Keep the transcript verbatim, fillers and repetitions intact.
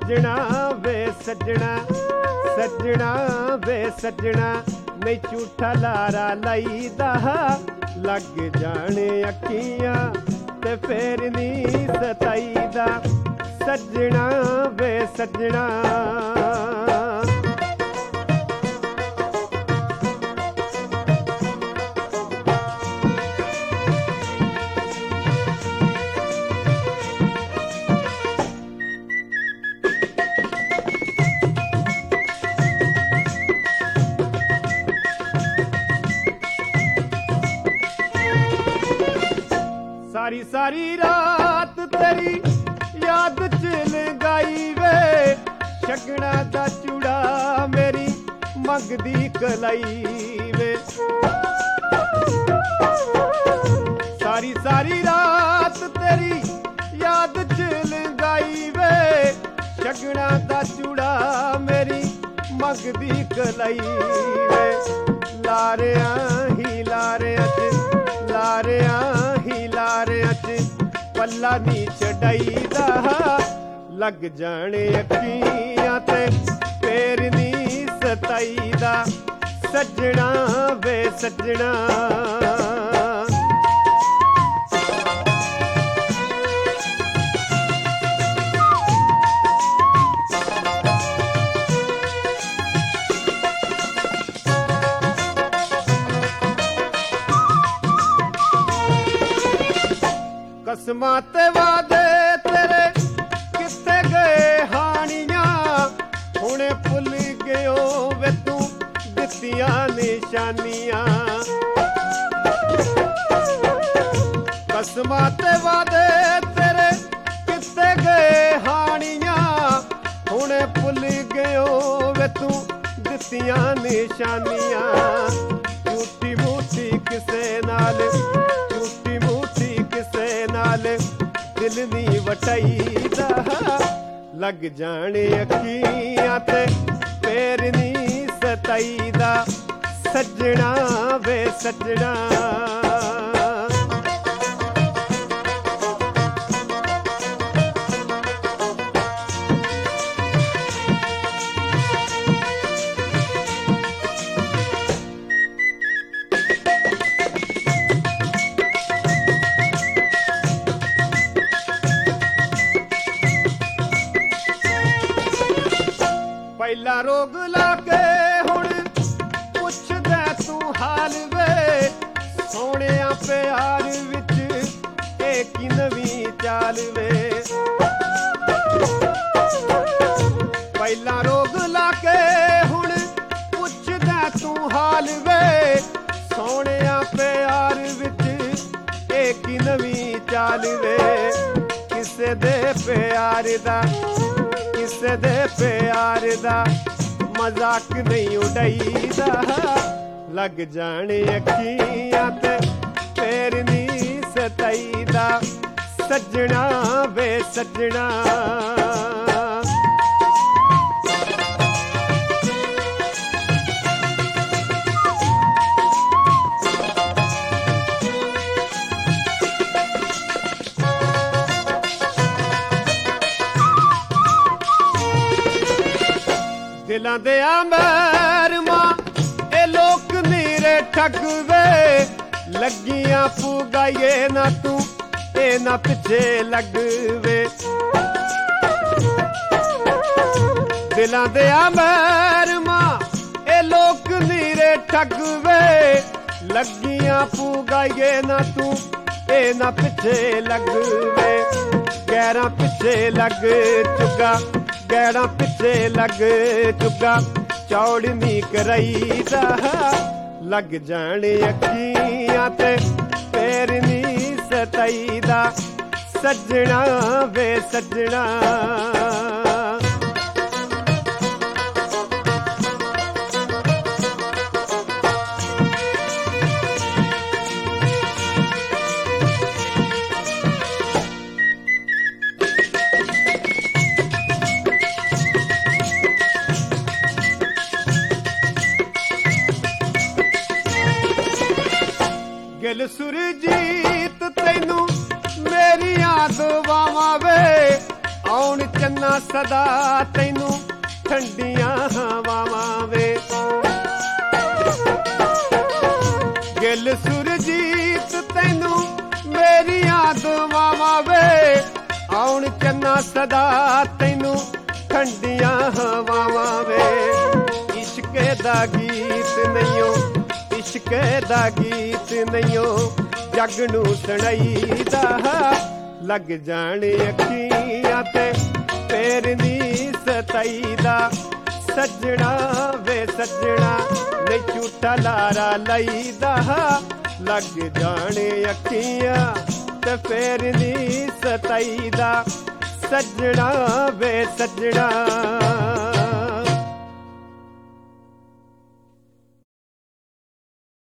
सजना वे सजना सजना वे सजना नहीं झूठा लारा लाईदा लग जाने अखियां ते फेर नहीं सताईदा सजना वे सजना सारी सारी रात तेरी याद च लगाई वे शगना दा चूड़ा मेरी मंगदी कलाई वे सारी सारी रात तेरी याद च लगाई वे शगना दा चूड़ा मेरी मंगदी कलाई वे लारिया ही लारिया च लारिया लारिया च पल्ला नी चढ़ाईदा लग जाने अखियां ते फेर नी सताईदा सजना वे सजना कसमां ते वादे तेरे किथे गए हानियां हुणे भुल गयो वे तू दित्तियां निशानियां कसमां ते वादे तेरे किथे गए हानियां हुणे भुल गयो वे तू दित्तियां निशानियां झूठी मूठी किसे नाल झूठी मूठी किसे नाल दिल नी वटाईदा लग जाने अखियां ते फेर नी सताईदा सजना वे सजना पहला रोग लाके हुण पुछदा तू हाल वे सोहणिया प्यार विच ए की नवीं चाल वे पहला रोग लाके हुण पुछदा तू हाल वे सोहणिया प्यार विच ए की नवीं चाल वे किसे दे प्यार दा किसे दे प्यार दा मजाक नहीं उड़ाईदा लग जाने अखियां ते फेर नहीं सताईदा सजना वे सजना दिलां दे आमैर मां ए लोक नीरे ठग वे लगियां पुगाइए ना तू ए ना पिछे लग वे दिलां दे आमैर मां ए लोक नीरे ठग वे लगियां पुगाइए ना तू ए ना पिछे लग वे गैरां पिछे लग चुगा गैड़ा पिछे लग चुगा चौड़ नी कराईदा लग जाने अखियां ते फेर नी सताईदा सजना वे सजना गिल सुरजीत तैनू मेरियां दुआवां वे ਆਉਣ ਚੰਨਾ ਸਦਾ ਤੈਨੂੰ ਠੰਡੀਆਂ ਹਵਾਵਾਂ ਵੇ। ਗਿੱਲ ਸੁਰਜੀਤ ਤੈਨੂੰ ਮੇਰੀਆਂ ਦੁਆਵਾਂ ਵੇ। ਆਉਣ ਚੰਨਾ ਸਦਾ ਤੈਨੂੰ ਠੰਡੀਆਂ ਹਵਾਵਾਂ ਵੇ। ਇਸ਼ਕੇ ਦਾ ਗੀਤ ਨਹੀਂਓ, ਇਸ਼ਕੇ ਦਾ ਗੀਤ ਨਹੀਂਓ, ਜੱਗ ਨੂੰ ਸੁਣਾਈਦਾ। ਲੱਗ ਜਾਣ ਅੱਖੀਆਂ ਤੇ ਫੇਰ ਨੀ ਸਤਾਈਦਾ। ਸੱਜਣਾ ਵੇ ਸੱਜਣਾ ਨਹੀਂ ਝੂਠਾ ਲਾਰਾ ਲਈਦਾ। ਲੱਗ ਜਾਣ ਅੱਖੀਆਂ ਤੇ ਫੇਰ ਨੀ ਸਤਾਈਦਾ। ਸੱਜਣਾ ਵੇ ਸੱਜਣਾ।